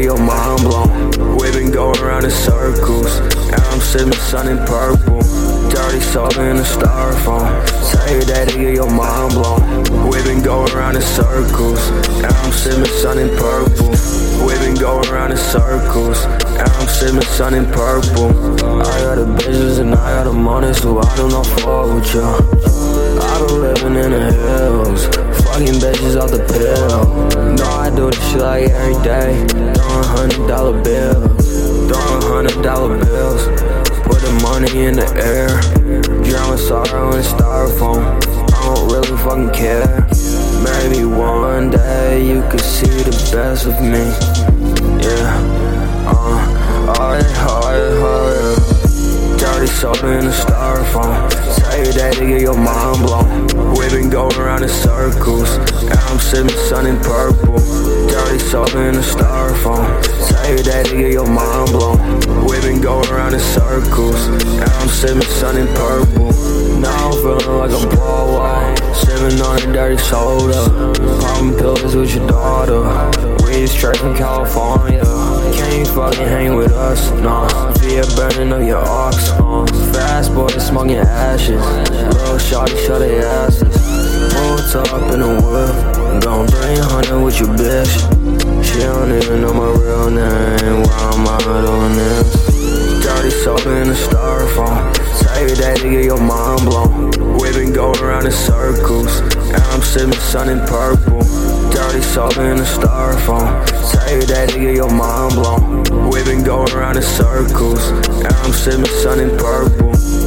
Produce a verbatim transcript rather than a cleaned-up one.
your mind blown. We been going around in circles, and I'm sipping sun in purple. Dirty soda in a styrofoam. Say that to get your mind blown. We been going around in circles, and I'm sipping sun in purple. We been going around in circles, and I'm sipping sun in purple. I got the bitches and I got the money, so I do not fuck with you. I been living in the hills, fucking bitches off the pill. No, I do this shit like every day. Throwing hundred dollar bills, throwing hundred dollar bills. Put the money in the air, drowning sorrow in styrofoam. I don't really fucking care. Maybe one day you could see the best of me. Yeah, uh, alright, alright, alright. Dirty soda in a styrofoam. Say that to get your mind blown. We been going around in circles, and I'm sipping sun in purple. Dirty soda in a styrofoam. Say that to get your mind blown. We been going around in circles, and I'm sipping sun in purple. Now I'm feeling like I'm Broadway, sipping on a dirty soda, popping pills with your daughter. We straight from California. Can't you fucking hang with us? Nah, via burning up your ox. Uh, fast boy smoking ashes. Little shawty shut their asses. Pulled up in the whip, gon' three hundred with your bitch. She don't even know my real name. Why am I doing this? Dirty soda in a styrofoam. Say that to get your mind blown. We been going around in circles, and I'm sipping sun in purple. Dirty soda in a styrofoam. Say that to get your mind blown. We been going around in circles, and I'm sipping sun in purple.